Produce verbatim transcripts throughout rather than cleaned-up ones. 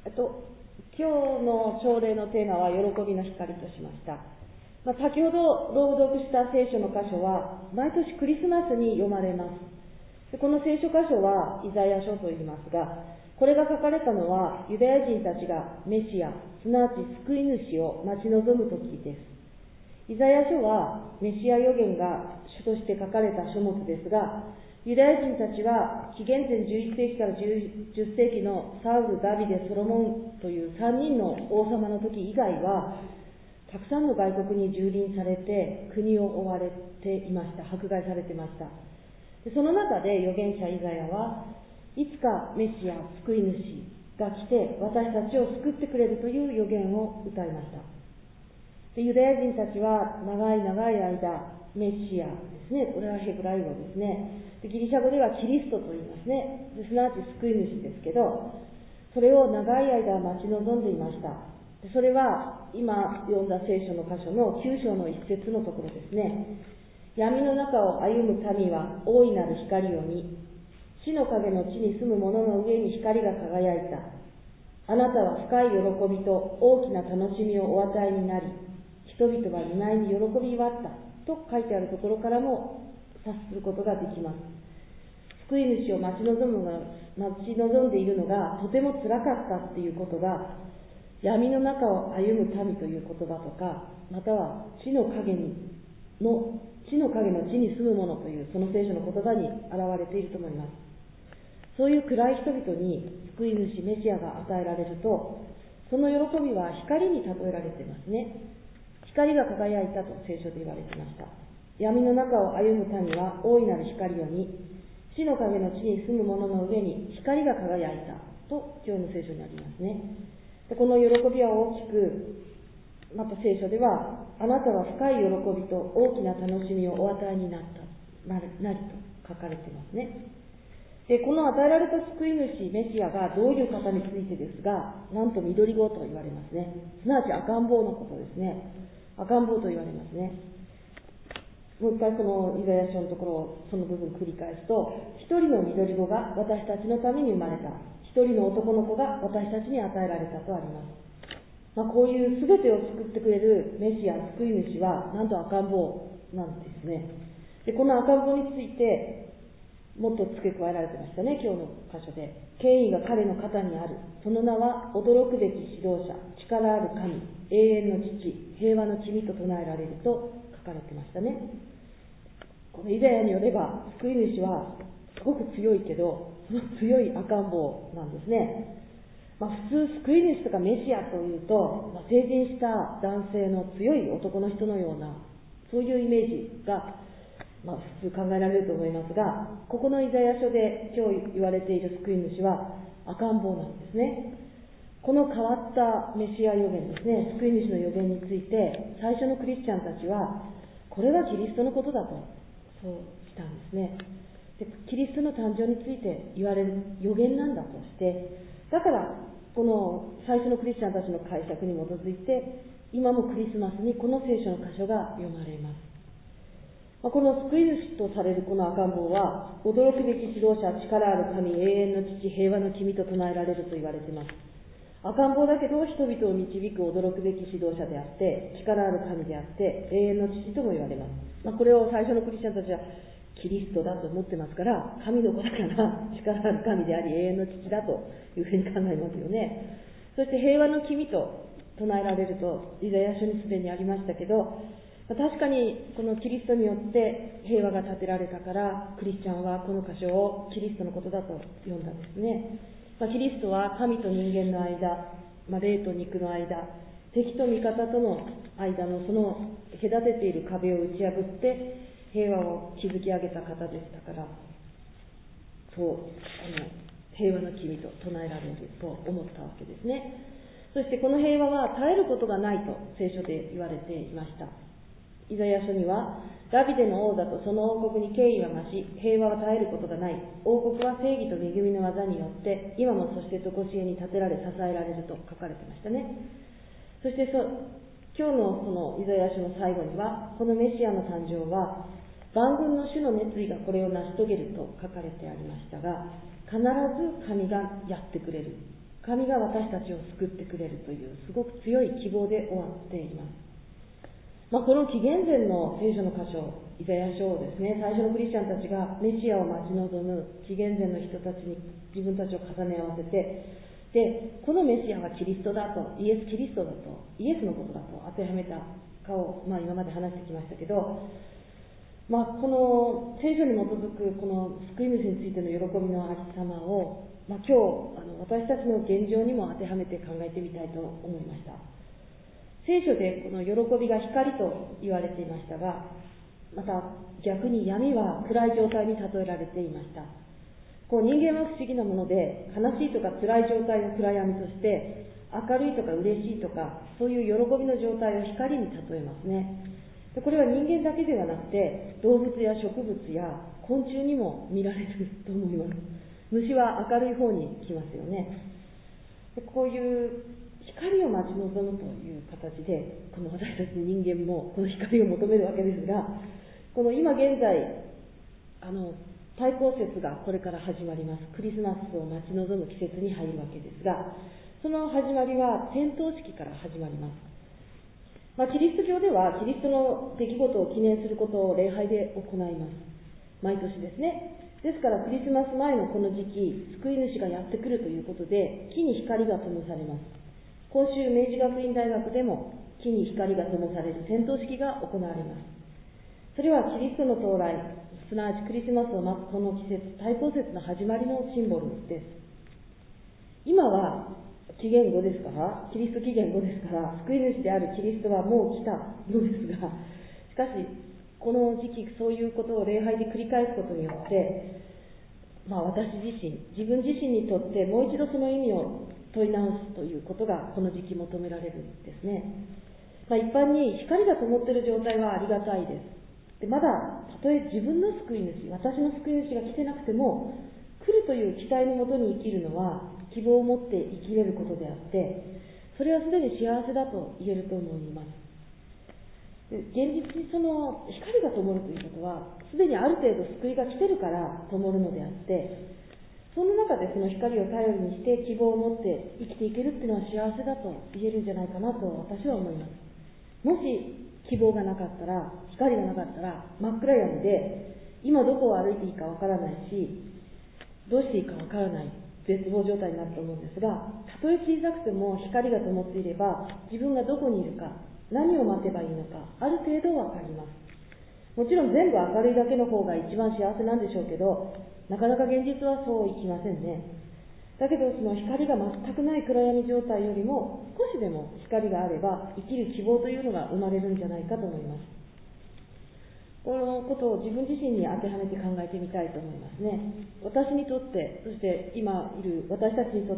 えっと、今日の朝礼のテーマは喜びの光としました。まあ、先ほど朗読した聖書の箇所は毎年クリスマスに読まれます。でこの聖書箇所はイザヤ書と言いますが、これが書かれたのはユダヤ人たちがメシア、すなわち救い主を待ち望む時です。イザヤ書はメシア預言が主として書かれた書物ですが、ユダヤ人たちは紀元前じゅういっせいきからじゅっせいきのサウル、ダビデ、ソロモンというさんにんの王様の時以外はたくさんの外国に蹂躙されて国を追われていました。迫害されていました。でその中で預言者イザヤはいつかメシア、救い主が来て私たちを救ってくれるという預言を歌いました。でユダヤ人たちは長い長い間メシアですね、これはヘブライ語ですね、でギリシャ語ではキリストと言いますね、ですなわち救い主ですけど、それを長い間待ち望んでいました。でそれは今読んだ聖書の箇所のきゅう章の一節のところですね。闇の中を歩む民は大いなる光を見、死の影の地に住む者の上に光が輝いた。あなたは深い喜びと大きな楽しみをお与えになり、人々は見舞いに喜び祝ったと書いてあるところからも察することができます。救い主を待ち望むが待ち望んでいるのがとてもつらかったっていうことが、闇の中を歩む民という言葉とか、または死の影の死の影の地に住む者というその聖書の言葉に表れていると思います。そういう暗い人々に救い主メシアが与えられると、その喜びは光に例えられていますね。光が輝いたと聖書で言われていました。闇の中を歩む民は大いなる光を見、死の影の地に住む者の上に光が輝いたと今日の聖書にありますね。でこの喜びは大きく、また聖書ではあなたは深い喜びと大きな楽しみをお与えになったなりと書かれていますね。でこの与えられた救い主メシアがどういう方についてですが、なんと緑子と言われますね。すなわち赤ん坊のことですね。赤ん坊と言われますね。もう一回このイザヤ書のところをその部分繰り返すと、一人の緑子が私たちのために生まれた、一人の男の子が私たちに与えられたとあります。まあ、こういう全てを救ってくれるメシア、救い主はなんと赤ん坊なんですね。でこの赤ん坊についてもっと付け加えられてましたね、今日の箇所で。権威が彼の肩にある。その名は驚くべき指導者、力ある神、永遠の父、平和の君と唱えられると書かれてましたね。このイザヤによれば、救い主はすごく強いけど、その強い赤ん坊なんですね。まあ、普通救い主とかメシアというと、まあ、成人した男性の強い男の人のような、そういうイメージがまあ、普通考えられると思いますが、ここのイザヤ書で今日言われている救い主は赤ん坊なんですね。この変わったメシア預言ですね、救い主の預言について最初のクリスチャンたちはこれがキリストのことだとそうしたんですね。でキリストの誕生について言われる預言なんだとして、だからこの最初のクリスチャンたちの解釈に基づいて今もクリスマスにこの聖書の箇所が読まれます。この救い主とされるこの赤ん坊は、驚くべき指導者、力ある神、永遠の父、平和の君と唱えられると言われています。赤ん坊だけど人々を導く驚くべき指導者であって、力ある神であって、永遠の父とも言われます。まあ、これを最初のクリスチャンたちはキリストだと思ってますから、神の子だから力ある神であり、永遠の父だというふうに考えますよね。そして平和の君と唱えられると、イザヤ書にすでにありましたけど、確かにこのキリストによって平和が建てられたから、クリスチャンはこの箇所をキリストのことだと読んだんですね。まあ、キリストは神と人間の間、まあ、霊と肉の間、敵と味方との間のその隔てている壁を打ち破って平和を築き上げた方でしたから、そうあの平和の君と唱えられると思ったわけですね。そしてこの平和は絶えることがないと聖書で言われていました。イザヤ書には、ダビデの王座とその王国に敬意は増し、平和は絶えることがない。王国は正義と恵みの技によって、今もそして常しえに立てられ、支えられると書かれていましたね。そしてそ今日のそのイザヤ書の最後には、このメシアの誕生は、万軍の主の熱意がこれを成し遂げると書かれてありましたが、必ず神がやってくれる。 神が私たちを救ってくれるというすごく強い希望で終わっています。まあ、この紀元前の聖書の箇所、イザヤ書をですね、最初のクリスチャンたちがメシアを待ち望む紀元前の人たちに自分たちを重ね合わせて、で、このメシアはキリストだと、イエス・キリストだと、イエスのことだと当てはめたかを、まあ、今まで話してきましたけど、まあ、この聖書に基づくこの救い主についての喜びのありさまを、まあ、今日あの私たちの現状にも当てはめて考えてみたいと思いました。聖書でこの喜びが光と言われていましたが、また逆に闇は暗い状態に例えられていました。こう人間は不思議なもので、悲しいとか辛い状態を暗闇として、明るいとか嬉しいとか、そういう喜びの状態を光に例えますね。でこれは人間だけではなくて、動物や植物や昆虫にも見られると思います。虫は明るい方に来ますよね。でこういう光を待ち望むという形で、この私たち人間もこの光を求めるわけですが、この今現在、あの太閤節がこれから始まります。クリスマスを待ち望む季節に入るわけですが、その始まりは点灯式から始まります。まあ、キリスト教ではキリストの出来事を記念することを礼拝で行います。毎年ですね。ですからクリスマス前のこの時期、救い主がやってくるということで、木に光が灯されます。今週明治学院大学でも木に光が灯される点灯式が行われます。それはキリストの到来、すなわちクリスマスを待つこの季節、太閤節の始まりのシンボルです。今は紀元後ですから、キリスト紀元後ですから、救い主であるキリストはもう来たのですが、しかし、この時期、そういうことを礼拝で繰り返すことによって、まあ、私自身、自分自身にとってもう一度その意味を問い直すということが、この時期求められるんですね。まあ、一般に光が灯っている状態はありがたいです。でまだ、たとえ自分の救い主、私の救い主が来てなくても、来るという期待のもとに生きるのは、希望を持って生きれることであって、それはすでに幸せだと言えると思います。現実にその光が灯るということは、すでにある程度救いが来てるから灯るのであって、その中でその光を頼りにして希望を持って生きていけるっていうのは幸せだと言えるんじゃないかなと私は思います。もし希望がなかったら、光がなかったら真っ暗闇で、今どこを歩いていいかわからないし、どうしていいかわからない絶望状態になると思うんですが、たとえ小さくても光が灯っていれば、自分がどこにいるか、何を待てばいいのか、ある程度わかります。もちろん全部明るいだけの方が一番幸せなんでしょうけど、なかなか現実はそういきませんね。だけどその光が全くない暗闇状態よりも、少しでも光があれば生きる希望というのが生まれるんじゃないかと思います。このことを自分自身に当てはめて考えてみたいと思いますね。私にとって、そして今いる私たちにとって、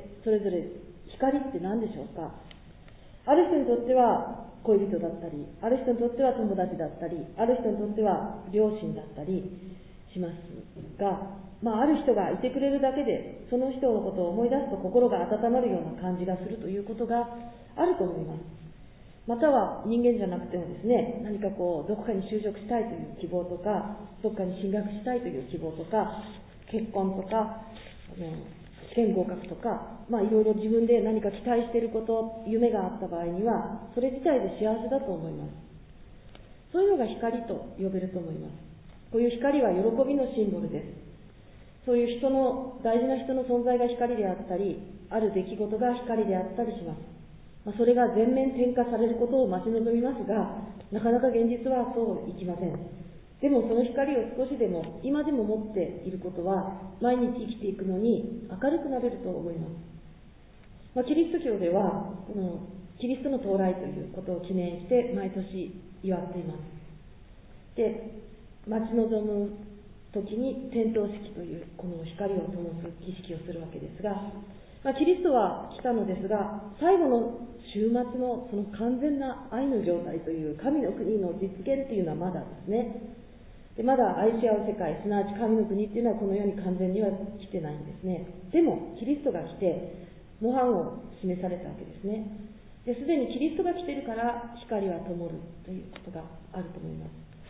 それぞれ光って何でしょうか。ある人にとっては恋人だったり、ある人にとっては友達だったり、ある人にとっては両親だったりしますが、まあ、ある人がいてくれるだけで、その人のことを思い出すと心が温まるような感じがするということがあると思います。または人間じゃなくてもですね、何かこうどこかに就職したいという希望とか、どこかに進学したいという希望とか、結婚とか、あの試験合格とか、まあいろいろ自分で何か期待していること、夢があった場合には、それ自体で幸せだと思います。そういうのが光と呼べると思います。こういう光は喜びのシンボルです。そういう人の、大事な人の存在が光であったり、ある出来事が光であったりします。まあ、それが全面転化されることを待ち望みますが、なかなか現実はそういきません。でもその光を少しでも今でも持っていることは、毎日生きていくのに明るくなれると思います。まあ、キリスト教ではこのキリストの到来ということを記念して毎年祝っています。で、待ち望む時に点灯式というこの光を灯す儀式をするわけですが、まあ、キリストは来たのですが、最後の終末のその完全な愛の状態という神の国の実現というのはまだですね。でまだ愛し合う世界、すなわち神の国っていうのはこの世に完全には来てないんですね。でもキリストが来て模範を示されたわけですね。ですでにキリストが来ているから光は灯るということがあると思います。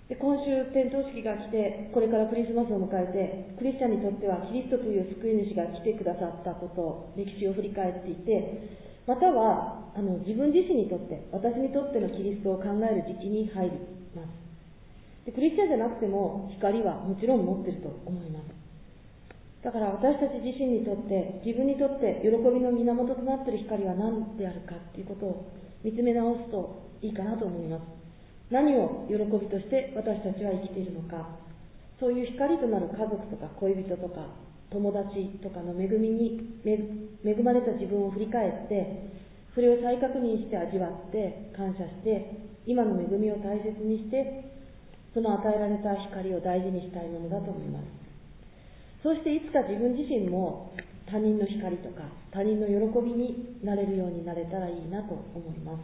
で今週点灯式が来て、これからクリスマスを迎えて、クリスチャンにとってはキリストという救い主が来てくださったこと、歴史を振り返っていて、またはあの自分自身にとって、私にとってのキリストを考える時期に入ります。でクリスチャンじゃなくても光はもちろん持っていると思います。だから私たち自身にとって、自分にとって喜びの源となっている光は何であるかということを見つめ直すといいかなと思います。何を喜びとして私たちは生きているのか、そういう光となる家族とか恋人とか友達とかの恵みに恵まれた自分を振り返って、それを再確認して味わって感謝して、今の恵みを大切にして、その与えられた光を大事にしたいものだと思います。そしていつか自分自身も他人の光とか他人の喜びになれるようになれたらいいなと思います。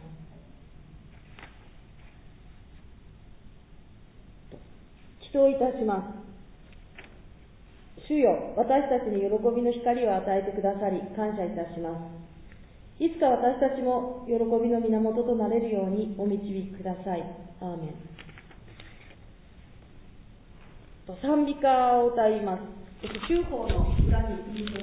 祈祷いたします。主よ、私たちに喜びの光を与えてくださり感謝いたします。いつか私たちも喜びの源となれるようにお導きください。アーメン。賛美歌を歌います。修法の裏に